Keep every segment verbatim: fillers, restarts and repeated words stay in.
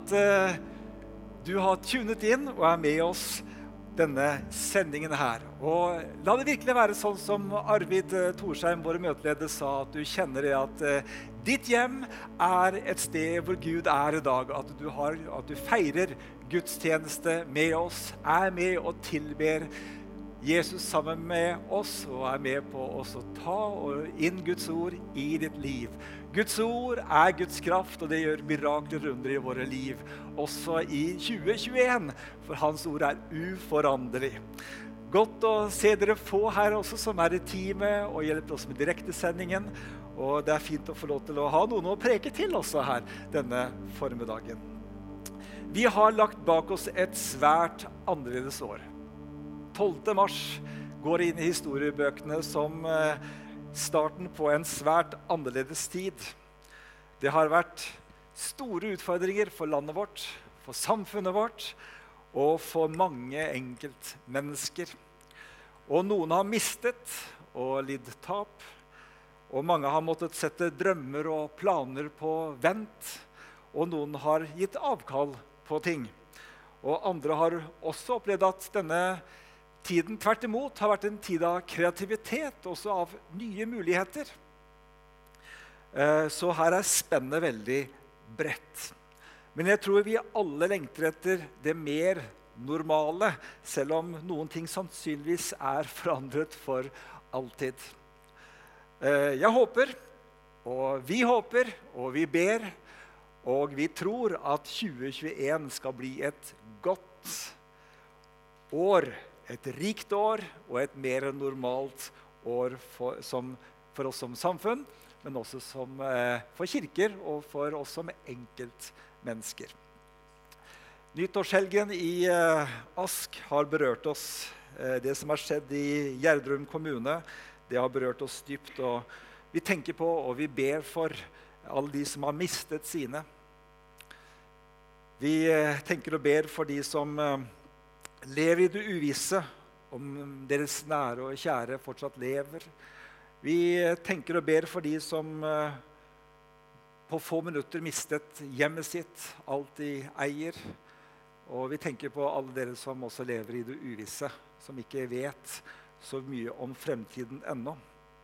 at uh, du har tunet inn og er med oss denne sendingen her. Og la det virkelig være sånn som Arvid Torsheim, vår møteleder, sa, at du kjenner det at uh, ditt hjem er et sted hvor Gud er i dag, at du, har, at du feirer gudstjeneste med oss, er med og tilber Jesus sammen med oss, og er med på oss å ta inn Guds ord i ditt liv. Guds ord er Guds kraft, og det gjør mirakler under i våre liv, også i tjue tjueen, for hans ord er uforanderlig. Godt å se dere få her også, som er i teamet og hjelper oss med direktesendingen, og det er fint å få lov til å ha noen å preke til også her denne formiddagen. Vi har lagt bak oss et svært annerledes år. tolvte mars går inn i historiebøkene som starten på en svært annerledes tid. Det har vært store utfordringer for landet vårt, for samfunnet vårt, og for mange enkeltmennesker. Og noen har mistet og lidd tap, og mange har måttet sette drømmer og planer på vent, og noen har gitt avkall på ting. Og andre har også opplevd at denne tiden tvert imot har vært en tid av kreativitet, også av nye muligheter. Så her er spennet veldig bredt. Men jeg tror vi alle lengter etter det mer normale, selv om noen ting sannsynligvis er forandret for alltid. Jeg håper, og vi håper, og vi ber, og vi tror at tjue tjueen skal bli et godt år, et rikt år og et mer normalt år for, som, for oss som samfunn, men også som, eh, for kirker og for oss som enkeltmennesker. Nyttårshelgen i eh, Ask har berørt oss. Eh, det som har skjedd i Gjerdrum kommune, det har berørt oss dypt, og vi tenker på og vi ber for alle de som har mistet sine. Vi eh, tenker og ber for de som eh, lever i det uvisse, om deres nære og kjære fortsatt lever. Vi tenker og ber for de som uh, på få minutter mistet hjemmet sitt, alt de eier. Og vi tenker på alle dere som også lever i det uvisse, som ikke vet så mye om fremtiden ennå.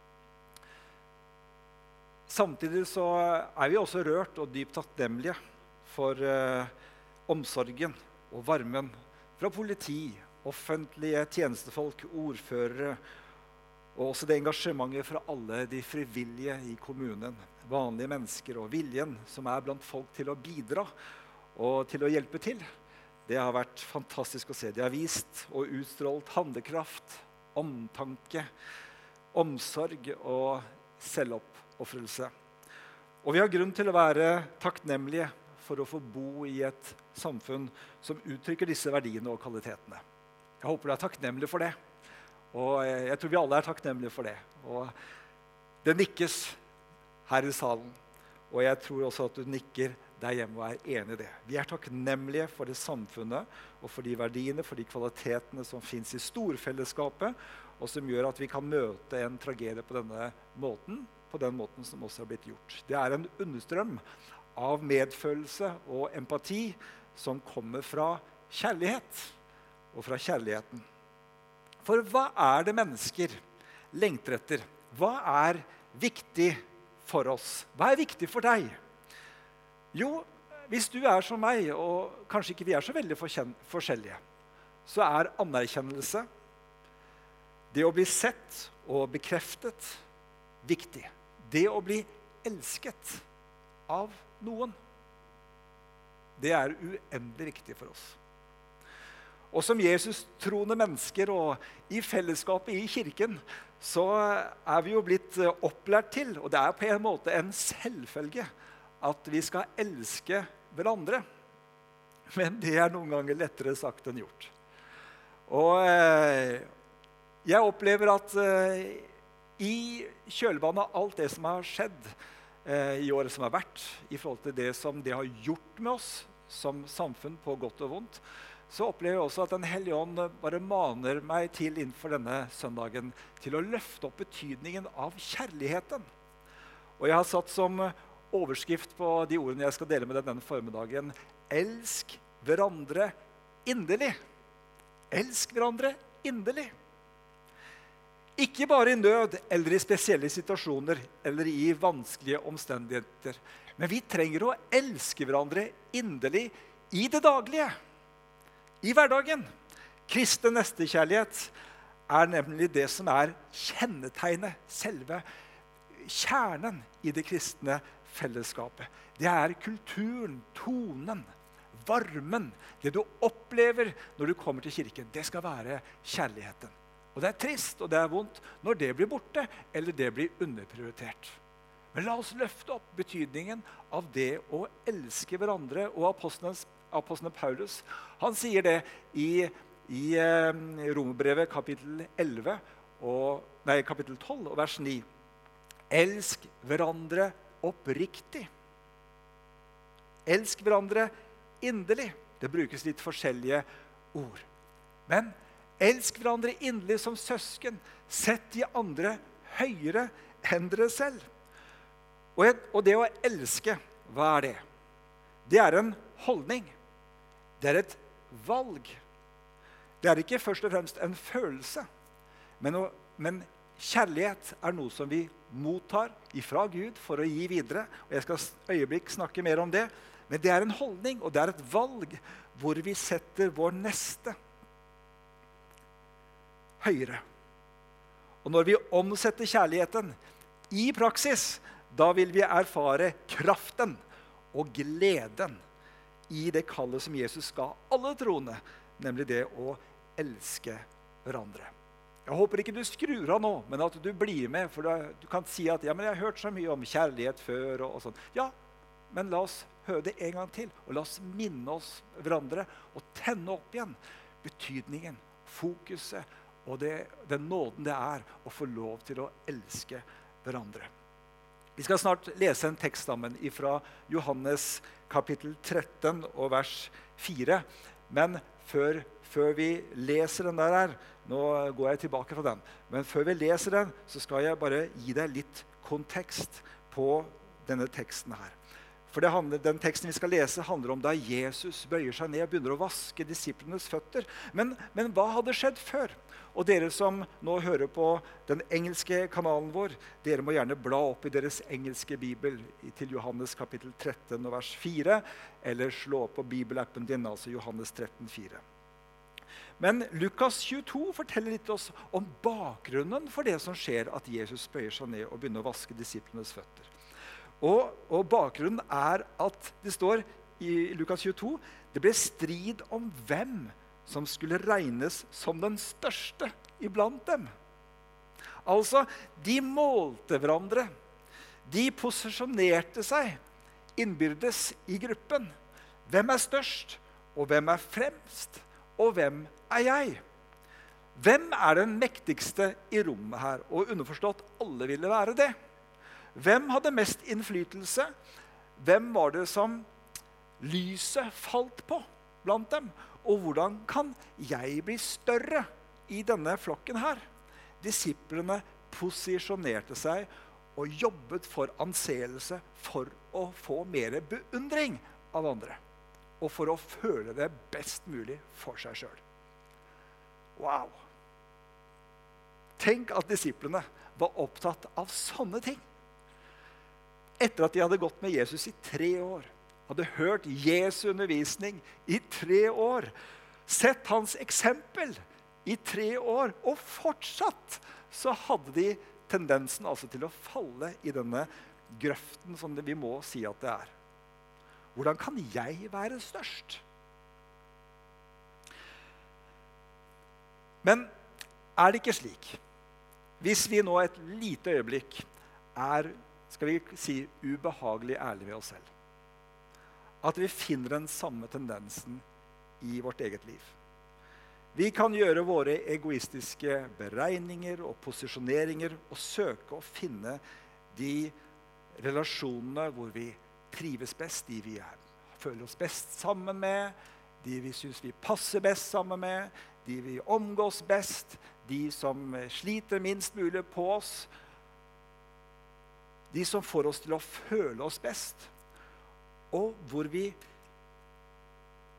Samtidig så er vi også rørt og dypt takknemlige for uh, omsorgen og varmen fra politi, offentlige tjenestefolk, ordførere, og også det engasjementet fra alle de frivillige i kommunen, vanlige mennesker og viljen som er blant folk til å bidra og til å hjelpe til. Det har vært fantastisk å se. Det har vist og utstrålt handlekraft, omtanke, omsorg og selvoppofrelse. Og vi har grunn til å være takknemlige for å få bo i et samfunn som uttrykker disse verdiene og kvalitetene. Jeg håper du er takknemlig for det, og jeg tror vi alle er takknemlige for det. Og det nikkes her i salen, og jeg tror også at du nikker der hjemme og er enig i det. Vi er takknemlige for det samfunnet, og for de verdiene, for de kvalitetene som finnes i storfellesskapet, og som gjør at vi kan møte en tragedie på denne måten, på den måten som også har blitt gjort. Det er en understrøm av medfølelse og empati som kommer fra kjærlighet og fra kjærligheten. For hva er det mennesker lengter etter? Hva er viktig for oss? Hva er viktig for deg? Jo, hvis du er som meg, og kanskje ikke vi er så veldig forskjellige, så er anerkjennelse, det å bli sett og bekreftet, viktig. Det å bli elsket av noen. Det er uendelig viktig for oss. Og som Jesus-troende mennesker og i fellesskapet i kirken, så er vi jo blitt opplært til, og det er på en måte en selvfølge, at vi skal elske hverandre. Men det er noen ganger lettere sagt enn gjort. Og jeg opplever at i kjølvannet av alt det som har skjedd i året som har vært, i forhold til det som det har gjort med oss som samfunn på godt og vondt, så opplever jeg også at Den hellige ånd bare maner meg til innenfor denne søndagen til å løfte opp betydningen av kjærligheten. Og jeg har satt som overskrift på de ordene jeg skal dele med deg denne formiddagen, elsk hverandre inderlig. Elsk hverandre inderlig. Ikke bare i nød eller i spesielle situasjoner eller i vanskelige omstendigheter. Men vi trenger å elske hverandre inderlig i det daglige, i hverdagen. Kristen nestekjærlighet er nemlig det som er kjennetegnet, selve kjernen i det kristne fellesskapet. Det er kulturen, tonen, varmen, det du opplever når du kommer til kirken. Det skal være kjærligheten. Og det er trist, og det er vondt når det blir borte, eller det blir underprioritert. Men la oss løfte opp betydningen av det å elske hverandre. Og apostelen, apostelen Paulus, han sier det i, i eh, Romerbrevet kapittel elleve, og, nei, kapittel tolv og vers ni. Elsk hverandre oppriktig. Elsk hverandre inderlig. Det brukes litt forskjellige ord. Men elsk hverandre inderlig som søsken. Sett de andre høyere enn dere selv. Og, og det å elske, hva er det? Det er en holdning. Det er et valg. Det er ikke først og fremst en følelse. Men, å, men kjærlighet er noe som vi mottar ifra Gud for å gi videre. Og jeg skal øyeblikk snakke mer om det. Men det er en holdning, og det er et valg hvor vi setter vår neste høyere. Og når vi omsetter kjærligheten i praksis, da vil vi erfare kraften og gleden i det kallet som Jesus ga alle troende, nemlig det å elske hverandre. Jeg håper ikke du skrur av nå, men at du blir med, for du kan si at ja, men jeg har hørt så mye om kjærlighet før og, og sånn. Ja, men la oss høre det en gang til, og la oss minne oss hverandre og tenne opp igjen betydningen, fokuset, og det, den nåden det er å få lov til å elske hverandre. Vi skal snart lese en tekst sammen fra Johannes kapittel tretten og vers fire. Men før, før vi leser den der her, nå går jeg tilbake fra den, men før vi leser den, så skal jeg bare gi deg litt kontekst på denne teksten her. For det handler, den teksten vi skal lese handler om da Jesus bøyer seg ned og begynner å vaske disiplenes føtter. Men, men hva hadde skjedd før? Og dere som nå hører på den engelske kanalen vår, dere må gjerne bla opp i deres engelske bibel til Johannes kapittel tretten og vers fire, eller slå opp på bibelappen din, altså Johannes tretten fire. Men Lukas tjueto forteller litt oss om bakgrunnen for det som skjer at Jesus bøyer seg ned og begynner å vaske disiplenes føtter. Og, og bakgrunnen er at det står i Lukas tjueto, det ble strid om hvem som skulle regnes som den største iblant dem. Altså, de målte hverandre. De posisjonerte seg innbyrdes i gruppen. Hvem er størst, og hvem er fremst, og hvem er jeg? Hvem er den mektigste i rommet her? Og underforstått, alle ville være det. Hvem hadde mest innflytelse? Hvem var det som lyset falt på blant dem? Og hvordan kan jeg bli større i denne flokken her? Disiplene posisjonerte seg og jobbet for anseelse for å få mer beundring av andre. Og for å føle det best mulig for seg selv. Wow! Tenk at disiplene var opptatt av sånne ting. Etter at de hadde gått med Jesus i tre år, hadde hørt Jesu undervisning i tre år, sett hans eksempel i tre år, og fortsatt så hadde de tendensen altså til å falle i denne grøften som vi må si at det er. Hvordan kan jeg være størst? Men er det ikke slik? Hvis vi nå et lite øyeblikk er, skal vi si, ubehagelig ærlig ved oss selv, at vi finner den samme tendensen i vårt eget liv. Vi kan gjøre våre egoistiske beregninger og posisjoneringer og søke å finne de relasjonene hvor vi trives best, de vi er, føler oss best sammen med, de vi synes vi passer best sammen med, de vi omgås best, de som sliter minst mulig på oss, de som får oss til å føle oss best, og hvor vi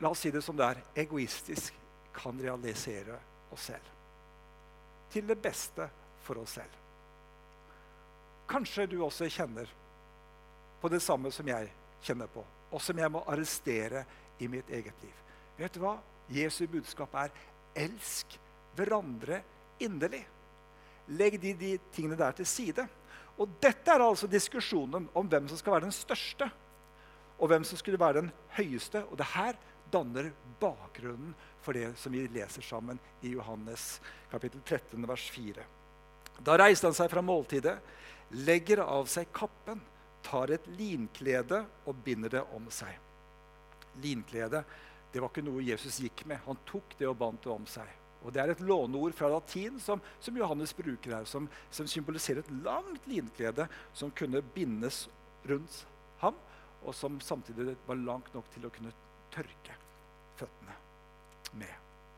la oss si det som det er, egoistisk kan realisere oss selv. Til det beste for oss selv. Kanskje du også kjenner på det samme som jeg kjenner på, og som jeg må arrestere i mitt eget liv. Vet du hva? Jesu budskap er, elsk hverandre inderlig. Legg de, de tingene der til side. Og dette er altså diskusjonen om hvem som skal være den største, og hvem som skulle være den høyeste. Og det her danner bakgrunnen for det som vi leser sammen i Johannes kapittel tretten, vers fire. Da reiste han seg fra måltidet, legger av seg kappen, tar et linklede og binder det om seg. Linklede, det var ikke noe Jesus gikk med. Han tok det og bandt det om seg. Og det er et låneord fra latin som, som Johannes bruker her, som, som symboliserer et langt linklede som kunne bindes rundt ham, og som samtidig var langt nok til å kunne tørke føttene med.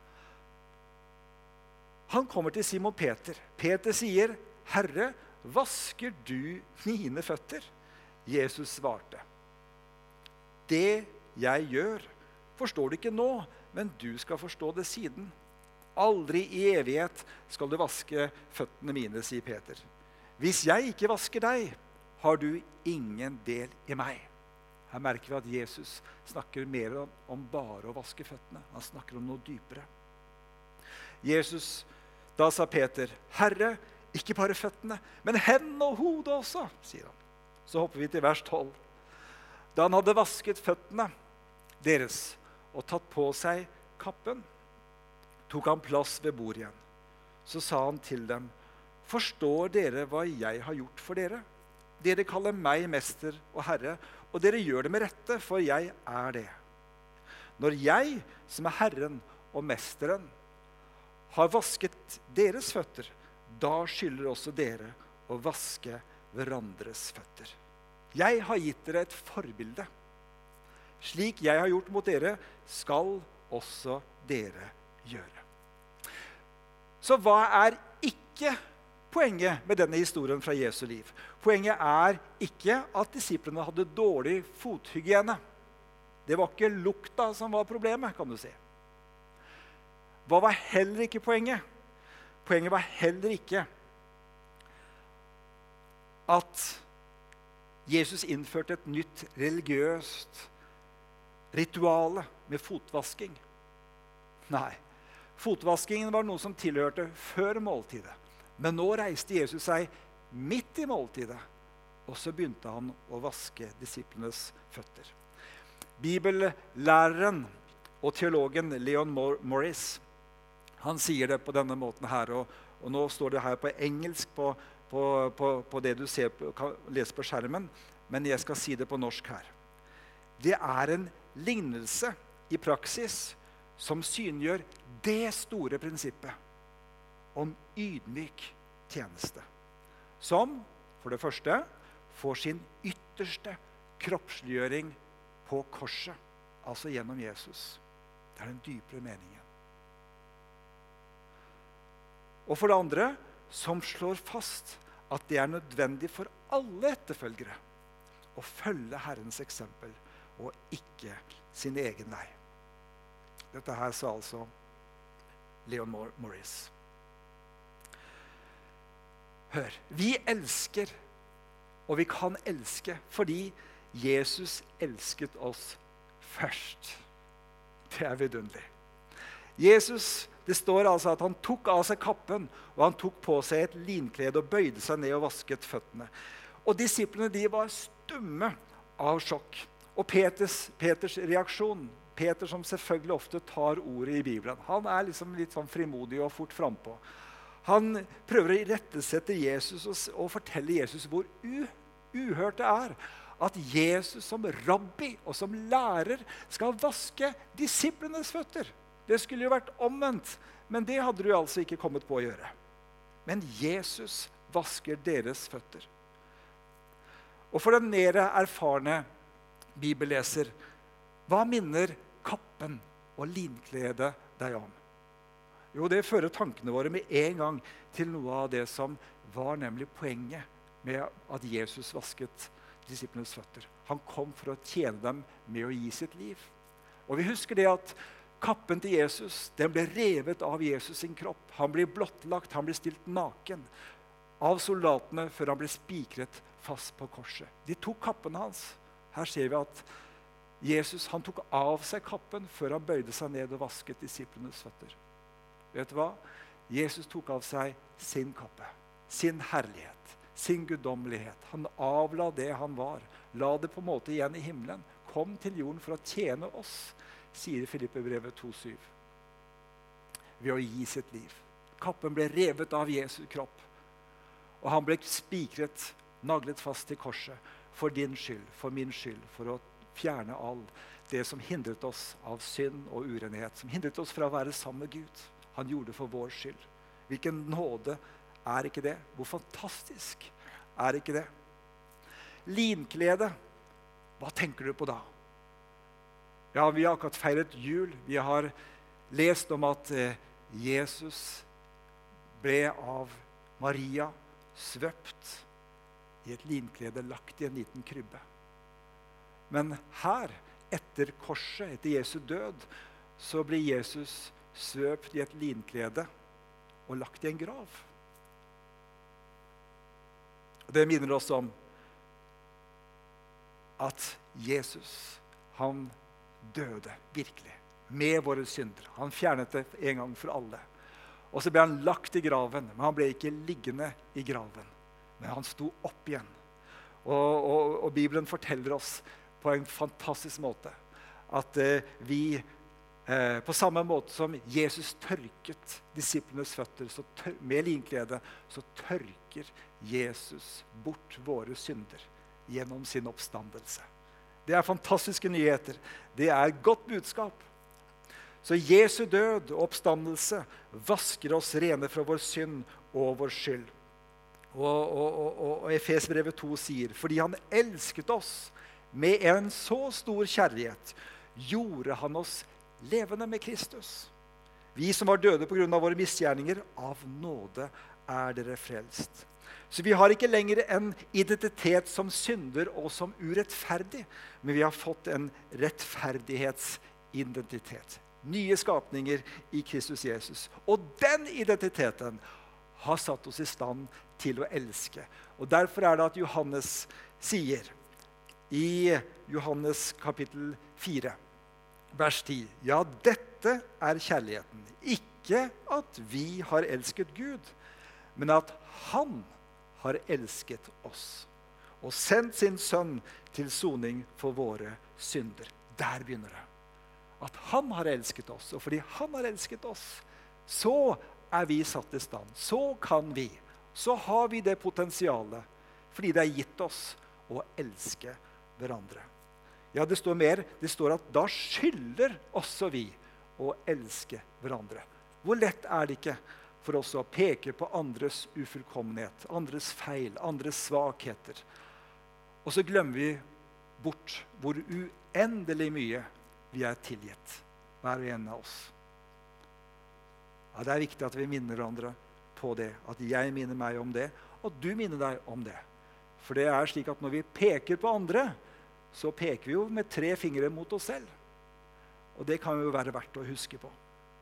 Han kommer til Simon Peter. Peter sier, «Herre, vasker du mine føtter?» Jesus svarte, «Det jeg gjør, forstår du ikke nå, men du skal forstå det siden. Aldri i evighet skal du vaske føttene mine», sier Peter. «Hvis jeg ikke vasker deg, har du ingen del i meg.» Her merker vi at Jesus snakker mer om, om bare å vaske føttene. Han snakker om noe dypere. Jesus, da sa Peter, «Herre, ikke bare føttene, men hendene og hodet også», sier han. Så hopper vi til vers tolv. Da han hadde vasket føttene deres og tatt på seg kappen, tok han plass ved bordet igjen. Så sa han til dem, «Forstår dere hva jeg har gjort for dere? Dere kaller meg mester og herre, og dere gjør det med rette, for jeg er det. Når jeg, som er herren og mesteren, har vasket deres føtter, da skylder også dere å vaske hverandres føtter. Jeg har gitt dere et forbilde. Slik jeg har gjort mot dere, skal også dere gjøre. Så hva er ikke poenget med denne historien fra Jesu liv? Poenget er ikke at disiplene hadde dårlig fothygiene. Det var ikke lukta som var problemet, kan du si. Hva var heller ikke poenget? Poenget var heller ikke at Jesus innførte et nytt religiøst rituale med fotvasking. Nei, fotvaskingen var noe som tilhørte før måltidet. Men nå reiste Jesus seg midt i måltidet, og så begynte han å vaske disiplenes føtter. Bibellæreren og teologen Leon Morris, han sier det på denne måten her, og, og nå står det her på engelsk på, på, på, på det du ser på, kan lese på skjermen, men jeg skal si det på norsk her. Det er en lignelse i praksis som syngjør det store prinsippet om ydmyk tjeneste, som for det første får sin ytterste kroppsliggjøring på korset, altså gjennom Jesus. Det er den dypere meningen. Og for det andre, som slår fast at det er nødvendig for alle etterfølgere å følge Herrens eksempel og ikke sin egen vei. Dette her sa altså Leon Morris. Hør, vi elsker, og vi kan elske, fordi Jesus elsket oss først. Det er vidunderlig. Jesus, det står altså at han tok av seg kappen, og han tok på seg et linklede og bøyde seg ned og vasket føttene. Og disiplene, de var stumme av sjokk. Og Peters, Peters reaksjon, Peter som selvfølgelig ofte tar ordet i Bibelen, han er liksom litt sånn frimodig og fort frempå. Han prøver å irettesette Jesus og, og fortelle Jesus hvor u, uhørt det er at Jesus som rabbi og som lærer skal vaske disiplenes føtter. Det skulle jo vært omvendt, men det hadde du altså ikke kommet på å gjøre. Men Jesus vasker deres føtter. Og for den mer erfarne bibelleser, hva minner kappen og linkledet deg om? Jo, det fører tankene våre med en gang til noe av det som var nemlig poenget med at Jesus vasket disiplenes føtter. Han kom for å tjene dem med å gi sitt liv. Og vi husker det at kappen til Jesus, den ble revet av Jesus sin kropp. Han ble blottlagt, han ble stilt naken av soldatene før han ble spikret fast på korset. De tok kappen hans. Her ser vi at Jesus han tok av seg kappen før han bøyde seg ned og vasket disiplenes føtter. Vet du hva? Jesus tok av seg sin kappe, sin herlighet, sin guddommelighet. Han avla det han var, la det på en måte igjen i himmelen, kom til jorden for å tjene oss, sier Filippebrevet to syv, ved å gi sitt liv. Kappen ble revet av Jesu kropp, og han ble spikret, naglet fast til korset, for din skyld, for min skyld, for å fjerne all det som hindret oss av synd og urenhet, som hindret oss fra å være sammen med Gud. Han gjorde det for vår skyld. Hvilken nåde er ikke det? Hvor fantastisk er ikke det? Linklede, hva tenker du på da? Ja, vi har akkurat feiret jul. Vi har lest om at eh, Jesus ble av Maria svøpt i et linklede lagt i en liten krybbe. Men her, etter korset, etter Jesu død, så blir Jesus svøpt i et linklede og lagt i en grav. Det minner oss om at Jesus, han døde virkelig med våre synder. Han fjernet det en gang for alle. Og så ble han lagt i graven, men han ble ikke liggende i graven. Men han sto opp igjen. Og, og, og Bibelen forteller oss på en fantastisk måte at eh, vi eh, på samme måte som Jesus tørket disiplenes føtter så tør, med linklede, så tørker Jesus bort våre synder gjennom sin oppstandelse. Det er fantastiske nyheter. Det er godt budskap. Så Jesu død og oppstandelse vasker oss rene fra vår synd og vår skyld. Og, og, og, og Efesbrevet to sier, fordi han elsket oss med en så stor kjærlighet, gjorde han oss levende med Kristus. Vi som var døde på grunn av våre misgjerninger, av nåde er dere frelst. Så vi har ikke lenger en identitet som synder og som urettferdig, men vi har fått en rettferdighetsidentitet. Nye skapninger i Kristus Jesus. Og den identiteten har satt oss i stand til å elske. Og derfor er det at Johannes sier i Johannes kapittel fire, vers ti, ja, dette er kjærligheten. Ikke at vi har elsket Gud, men at han har elsket oss og sendt sin sønn til soning for våre synder. Der begynner det. At han har elsket oss, og fordi han har elsket oss, så er vi satt i stand. Så kan vi, så har vi det potensialet, fordi det er gitt oss å elske hverandre. Ja, det står mer. Det står at da skylder også vi å elske hverandre. Hvor lett er det ikke for oss å peke på andres ufullkommenhet, andres feil, andres svakheter. Og så glemmer vi bort hvor uendelig mye vi er tilgitt, hver og en av oss. Ja, det er viktig at vi minner hverandre på det, at jeg minner meg om det, og du minner deg om det. For det er slik at når vi peker på andre, så peker vi jo med tre fingre mot oss selv. Og det kan jo være verdt å huske på.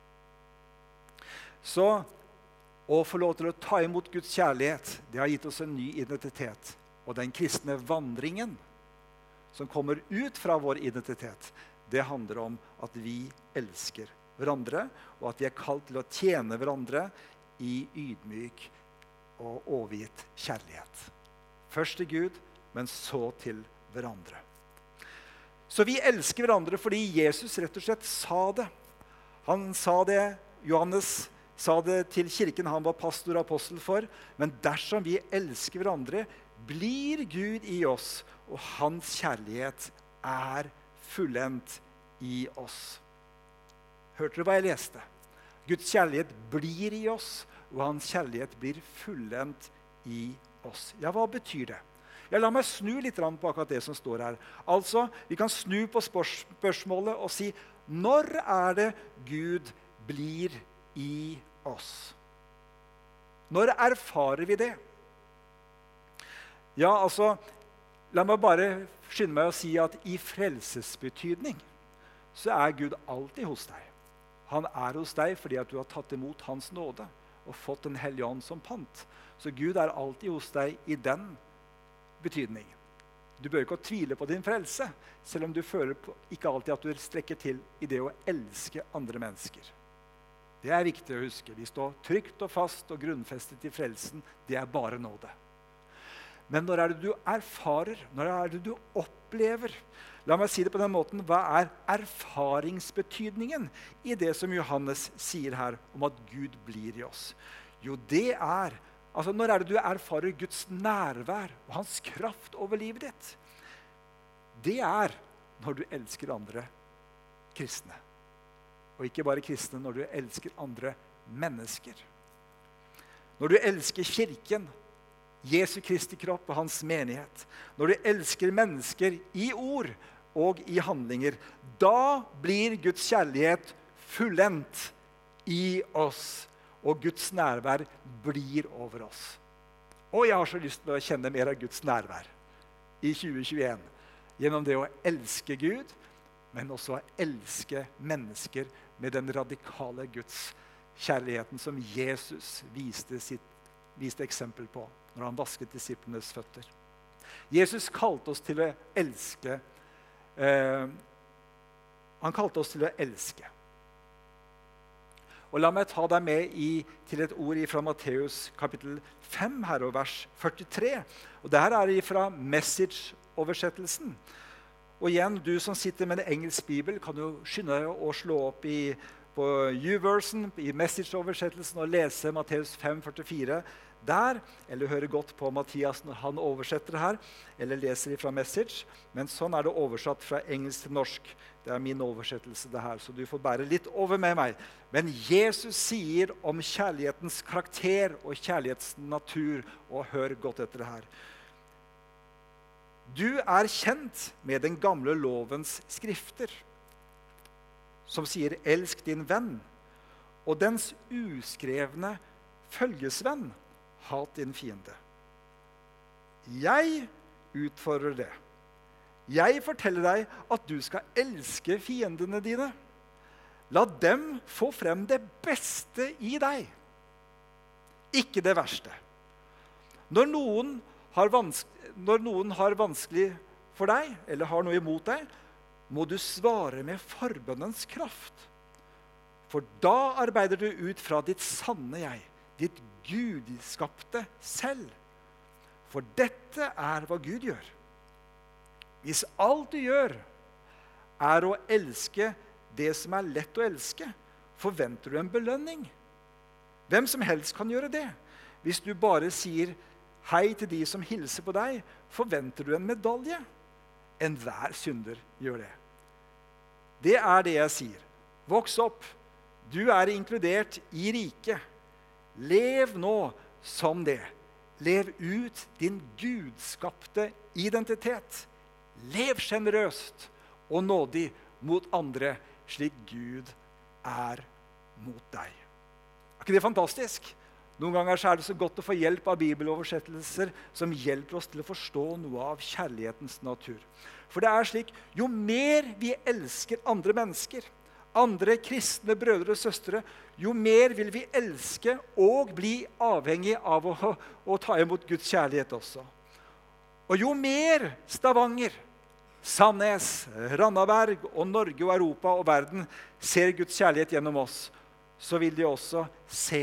Så å få lov til å ta imot Guds kjærlighet, det har gitt oss en ny identitet. Og den kristne vandringen som kommer ut fra vår identitet, det handler om at vi elsker hverandre, og at vi er kalt til å tjene hverandre i ydmyk og overgitt kjærlighet. Først til Gud, men så til hverandre. Så vi elsker hverandre fordi Jesus rett og slett sa det. Han sa det, Johannes sa det til kirken han var pastor og apostel for, men dersom vi elsker hverandre, blir Gud i oss, og hans kjærlighet er fullendt i oss. Hørte dere hva jeg leste? Guds kjærlighet blir i oss, og hans kjærlighet blir fullendt i oss. Ja, hva betyr det? Ja, la meg snu litt på akkurat det som står her. Altså, vi kan snu på spørsmålet og si, når er det Gud blir i oss? Når erfarer vi det? Ja, altså, la meg bare skynde meg å si at i frelsesbetydning, så er Gud alltid hos deg. Han er hos deg fordi at du har tatt imot hans nåde og fått en hellig ånd som pant. Så Gud er alltid hos deg i den betydning. Du bør ikke tvile på din frelse, selv om du føler på, ikke alltid at du strekker til i det å elske andre mennesker. Det er viktig å huske. Vi står trygt og fast og grunnfestet i frelsen. Det er bare nåde. Men når er det du erfarer? Når er det du opplever? La meg si det på den måten. Hva er erfaringsbetydningen i det som Johannes sier her om at Gud blir i oss? Jo, det er, altså når er det du erfarer Guds nærvær og hans kraft over livet ditt? Det er når du elsker andre kristne. Og ikke bare kristne, når du elsker andre mennesker. Når du elsker kirken, Jesu Kristi kropp og hans menighet. Når du elsker mennesker i ord og i handlinger, da blir Guds kjærlighet fullendt i oss, og Guds nærvær blir over oss. Og jeg har så lyst til å kjenne mer av Guds nærvær i tjue tjueen, gjennom det å elske Gud, men også å elske mennesker med den radikale Guds kjærligheten som Jesus viste, sitt, viste eksempel på når han vasket disiplenes føtter. Jesus kalte oss til å elske. Eh, han kalte oss til å elske. Og la meg ta deg med i, til et ord fra Matteus kapittel fem, her og vers førtitre. Og det her er fra Message-oversettelsen. Og igjen, du som sitter med en engelsk bibel, kan jo skynde deg å slå opp i, på U-versen, i Message-oversettelsen, og lese Matteus fem førtifire der, eller høre godt på Mathias når han oversetter det her, eller leser fra Message. Men sånn er det oversatt fra engelsk til norsk. Det er min oversettelse det her, så du får bære litt over med meg. Men Jesus sier om kjærlighetens karakter og kjærlighetens natur, og hør godt etter det her. Du er kjent med den gamle lovens skrifter, som sier, elsk din venn, og dens uskrevne følgesvenn, hat din fiende. Jeg utfordrer det. Jeg forteller deg at du skal elske fiendene dine. La dem få frem det beste i deg, ikke det verste. Når noen har vanskelig, når noen har vanskelig for deg, eller har noe imot deg, må du svare med forbønnens kraft. For da arbeider du ut fra ditt sanne jeg, ditt gudskapte selv. For dette er hva Gud gjør. Hvis alt du gjør er å elske det som er lett å elske, forventer du en belønning. Hvem som helst kan gjøre det. Hvis du bare sier hei til de som hilser på deg, forventer du en medalje. Enhver synder gjør det. Det er det jeg sier. Voks opp. Du er inkludert i riket. Lev nå som det. Lev ut din gudskapte identitet. Lev generøst og nådig mot andre, slik Gud er mot deg. Er ikke det fantastisk? Noen ganger så er det så godt å få hjelp av bibeloversettelser som hjelper oss til å forstå noe av kjærlighetens natur. For det er slik, jo mer vi elsker andre mennesker, andre kristne brødre og søstre, jo mer vil vi elske og bli avhengig av å, å ta imot Guds kjærlighet også. Og jo mer Stavanger, Sandnes, Randaberg og Norge og Europa og verden ser Guds kjærlighet gjennom oss, så vil de også se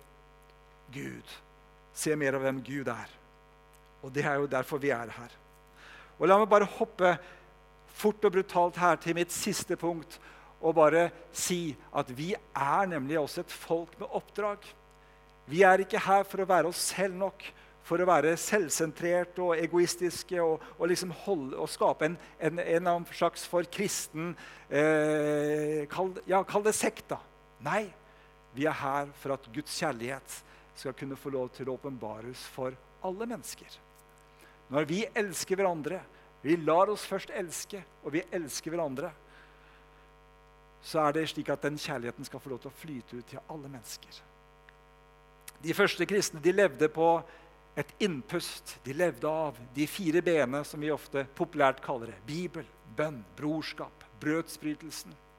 Gud. Se mer av hvem Gud er. Og det er jo derfor vi er her. Og la meg bare hoppe fort og brutalt her til mitt siste punkt, og bare si at vi er nemlig også et folk med oppdrag. Vi er ikke her for å være oss selv nok, for å være selvsentrert og egoistiske og, og, liksom holde, og skape en, en, en slags for kristen, eh, kall, ja, kall det sekt da. Nei, vi er her for at Guds kjærlighet skal kunne få lov til å åpenbares for alle mennesker. Når vi elsker hverandre, vi lar oss først elske, og vi elsker hverandre, så er det slik at den kjærligheten skal få lov til å flyte ut til alle mennesker. De første kristne, de levde på et innpust. De levde av de fire bene som vi ofte populært kaller det. Bibel, bønn, brorskap, brødsbrytelsen.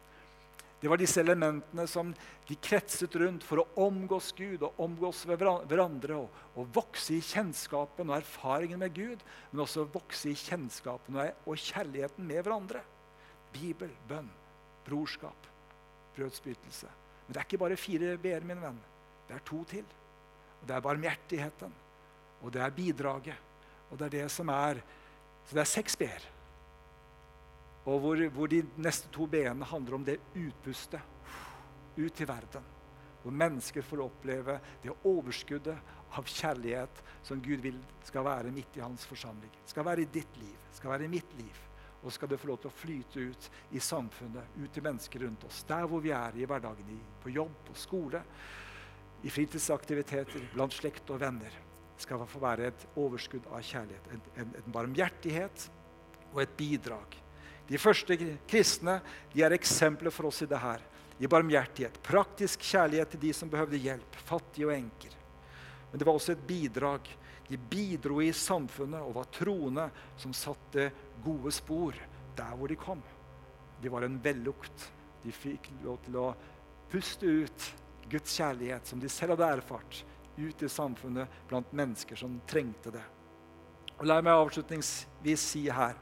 Det var disse elementene som de kretset rundt for å omgås Gud og omgås ved hverandre og, og vokse i kjennskapen og erfaringen med Gud, men også vokse i kjennskapen og kjærligheten med hverandre. Bibel, bønn, brorskap, brødsbytelse. Men det er ikke bare fire b-er, min venn. Det er to til. Og det er barmhjertigheten, og det er bidraget, og det er det som er, så det er seks b-er. Og hvor, hvor de neste to b-ene handler om det utpustet ut i verden. Hvor mennesker får oppleve det overskuddet av kjærlighet som Gud vil skal være midt i hans forsamling. Skal være i ditt liv, skal være i mitt liv. Og skal det få lov til å flyte ut i samfunnet, ut til mennesker rundt oss. Der hvor vi er i hverdagen, i, på jobb, på skole, i fritidsaktiviteter, blant slekt og venner. Skal det få være et overskudd av kjærlighet, en, en, en barmhjertighet og et bidrag. De første kristne, de er eksempler for oss i det her. I barmhjertighet, praktisk kjærlighet til de som behøvde hjelp, fattige og enker. Men det var også et bidrag. De bidro i samfunnet og var troende som satte gode spor der hvor de kom. De var en vellukt. De fikk lov til å puste ut Guds kjærlighet som de selv hadde erfart ut i samfunnet blant mennesker som trengte det. Og la meg avslutningsvis si her.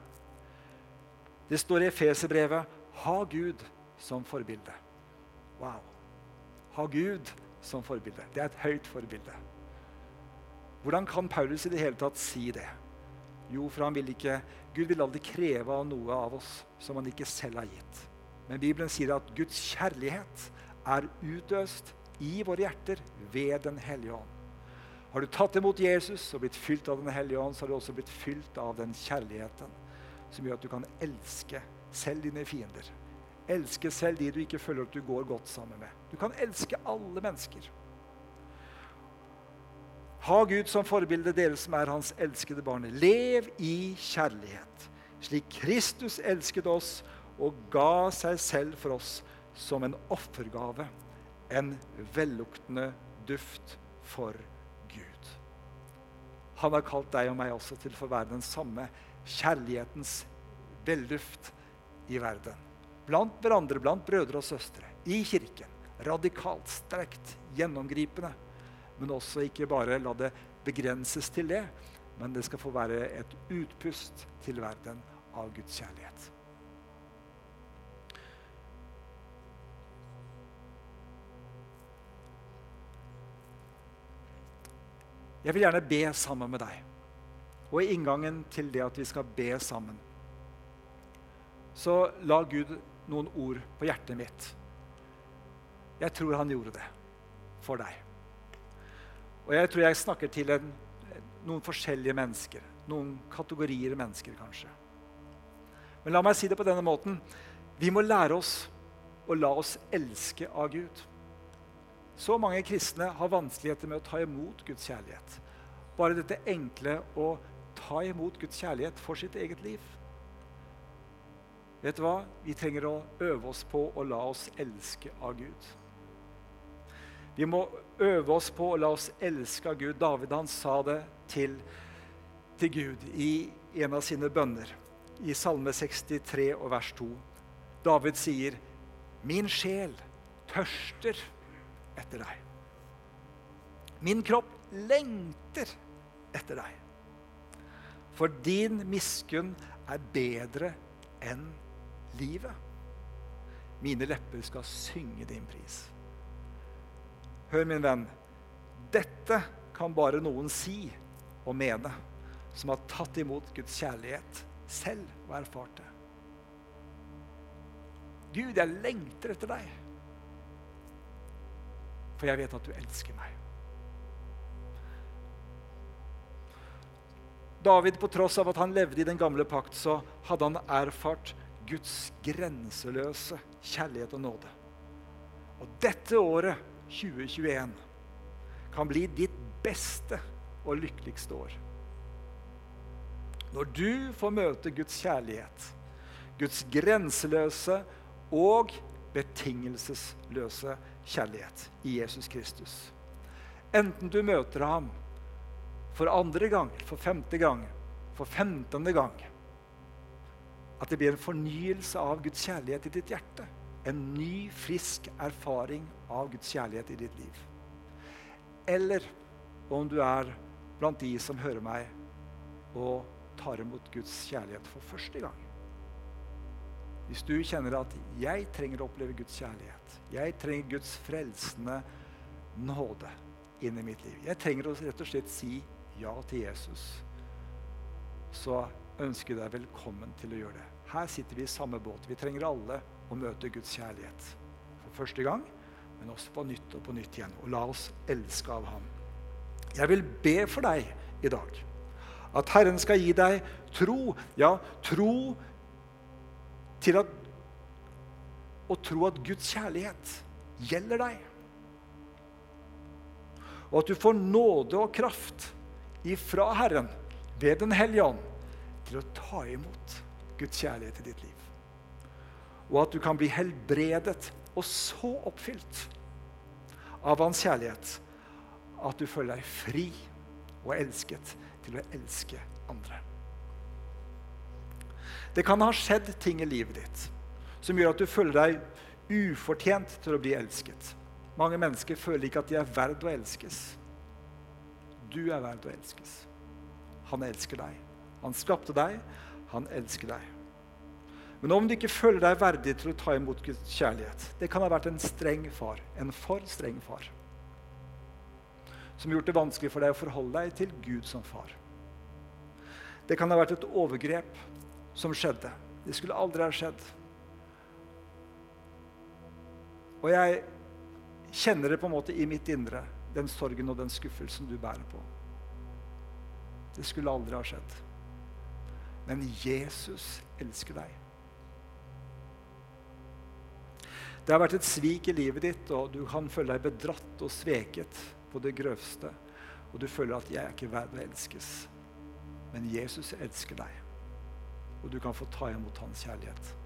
Det står i Efeserbrevet, ha Gud som forbilde. Wow. Ha Gud som forbilde. Det er et høyt forbilde. Hvordan kan Paulus i det hele tatt si det? Jo, for han vil ikke, Gud vil aldri kreve av noe av oss som han ikke selv har gitt. Men Bibelen sier at Guds kjærlighet er utøst i våre hjerter ved den hellige ånd. Har du tatt imot Jesus og blitt fylt av den hellige ånd, så har du også blitt fylt av den kjærligheten som gjør at du kan elske selv dine fiender. Elske selv de du ikke føler at du går godt sammen med. Du kan elske alle mennesker. Ha Gud som forbilde, dere som er hans elskede barn. Lev i kjærlighet, slik Kristus elsket oss og ga seg selv for oss som en offergave, en velluktende duft for Gud. Han har kalt deg og meg også til for å være den samme kjærlighetens velduft i verden. Blant hverandre, blant brødre og søstre, i kirken. Radikalt, sterkt, gjennomgripende. Men også ikke bare la det begrenses til det, men det skal få være et utpust til verden av Guds kjærlighet. Jeg vil gjerne be sammen med deg. Og i inngangen til det at vi skal be sammen, så la Gud noen ord på hjertet mitt. Jeg tror han gjorde det for deg. Og jeg tror jeg snakker til en, noen forskjellige mennesker, noen kategorier mennesker kanskje. Men la meg si det på denne måten. Vi må lære oss å la oss elske av Gud. Så mange kristne har vanskeligheter med å ta imot Guds kjærlighet. Bare dette enkle å ta imot Guds kjærlighet for sitt eget liv. Vet du hva? Vi trenger å øve oss på å la oss elske av Gud. Vi må øve oss på å la oss elske av Gud. David, han sa det til, til Gud i en av sine bønner, i Salme sekstitre og vers to. David sier, min sjel tørster etter deg. Min kropp lengter etter deg. For din miskunn er bedre enn livet. Mine lepper skal synge din pris. Hør, min venn, dette kan bare noen si og mene som har tatt imot Guds kjærlighet selv og erfart det. Gud, jeg lengter etter deg, for jeg vet at du elsker meg. David, på tross av at han levde i den gamle pakt, så hadde han erfart Guds grenseløse kjærlighet og nåde. Og dette året, tjue tjueen, kan bli ditt beste og lykkeligste år. Når du får møte Guds kjærlighet, Guds grenseløse og betingelsesløse kjærlighet i Jesus Kristus. Enten du møter ham for andre gang, for femte gang, for femtende gang, at det blir en fornyelse av Guds kjærlighet i ditt hjerte. en ny, frisk erfaring av Guds kjærlighet i ditt liv. Eller om du er blant de som hører meg og tar imot Guds kjærlighet for første gang. Hvis du kjenner at jeg trenger å oppleve Guds kjærlighet, jeg trenger Guds frelsende nåde inn i mitt liv, jeg trenger å rett og slett si ja til Jesus, så ønsker jeg deg velkommen til å gjøre det. Her sitter vi i samme båt. Vi trenger alle å møte Guds kjærlighet for første gang, men også på nytt og på nytt igjen. Og la oss elske av ham. Jeg vil be for deg i dag, at Herren skal gi deg tro, ja, tro til at, å tro at Guds kjærlighet gjelder deg. Og at du får nåde og kraft ifra Herren ved den hellige ånd til å ta imot Guds kjærlighet i ditt liv. Og at du kan bli helbredet og så oppfylt av hans kjærlighet at du føler deg fri og elsket til å elske andre. Det kan ha skjedd ting i livet ditt som gjør at du føler deg ufortjent til å bli elsket. Mange mennesker føler ikke at de er verd å elskes. Du er verd å elskes. Han elsker deg. Han skapte deg. Han elsker deg. Men om du ikke føler deg verdig til å ta imot Guds kjærlighet, det kan ha vært en streng far, en for streng far, som har gjort det vanskelig for deg å forholde deg til Gud som far. Det kan ha vært et overgrep som skjedde. Det skulle aldri ha skjedd. Og jeg kjenner det på en måte i mitt indre, den sorgen og den skuffelsen du bærer på. Det skulle aldri ha skjedd. Men Jesus elsker deg. Det har vært et svik i livet ditt, og du kan føle deg bedratt og sveket på det grøvste, og du føler at jeg er ikke verd å elskes. Men Jesus elsker deg, og du kan få ta imot hans kjærlighet.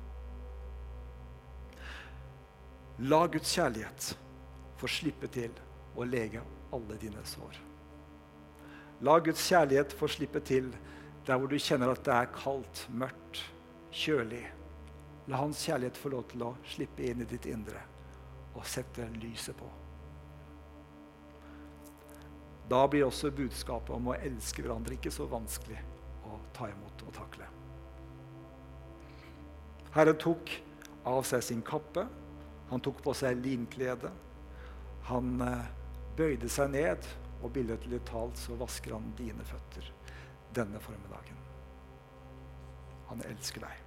La Guds kjærlighet få slippe til å lege alle dine sår. La Guds kjærlighet få slippe til der hvor du kjenner at det er kaldt, mørkt, kjølig. La hans kjærlighet få lov til å slippe inn i ditt indre og sette lyset på. Da blir også budskapet om å elske hverandre ikke så vanskelig å ta imot og takle. Herren tok av seg sin kappe, han tok på seg linklede, han bøyde seg ned, og billedlig talt så vasker han dine føtter denne formiddagen. Han elsker deg.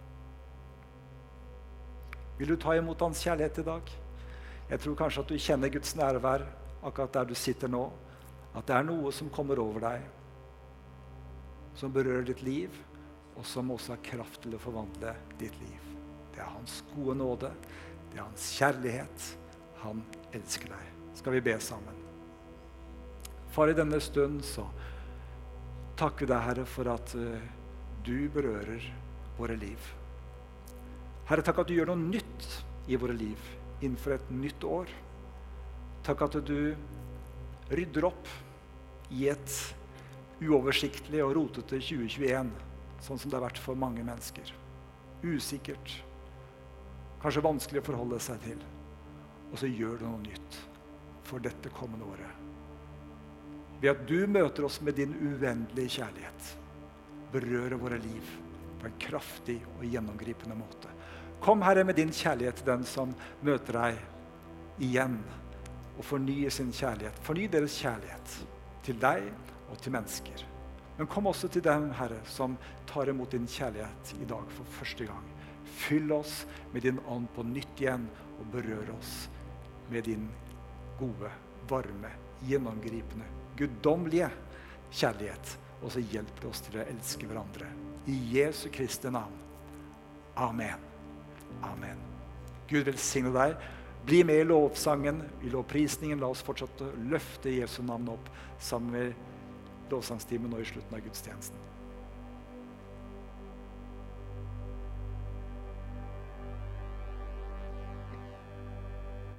Vil du ta imot hans kjærlighet i dag? Jeg tror kanskje at du kjenner Guds nærvær akkurat der du sitter nå, at det er noe som kommer over deg, som berører ditt liv, og som også har kraft til å forvandle ditt liv. Det er hans gode nåde, det er hans kjærlighet. Han elsker deg. Skal vi be sammen? Far, i denne stund så takker deg, Herre, for at uh, du berører våre liv. Herre, takk at du gjør noe nytt i våre liv innenfor et nytt år. Takk at du rydder opp i et uoversiktlig og rotete tjue tjueen, sånn som det har vært for mange mennesker. Usikkert, kanskje vanskelig å forholde seg til. Og så gjør du noe nytt for dette kommende året. Ved at du møter oss med din uendelige kjærlighet, berører våre liv på en kraftig og gjennomgripende måte. Kom, Herre, med din kjærlighet til den som møter deg igjen, og fornyer sin kjærlighet. Forny deres kjærlighet til deg og til mennesker. Men kom også til dem, Herre, som tar imot din kjærlighet i dag for første gang. Fyll oss med din ånd på nytt igjen, og berør oss med din gode, varme, gjennomgripende, guddommelige kjærlighet. Og så hjelper oss til å elske hverandre. I Jesu Kristi navn. Amen. Amen. Gud velsigne deg. Bli med i lovsangen, i lovprisningen. La oss fortsette å løfte Jesu navn opp sammen med lovsangstimen nå i slutten av gudstjenesten.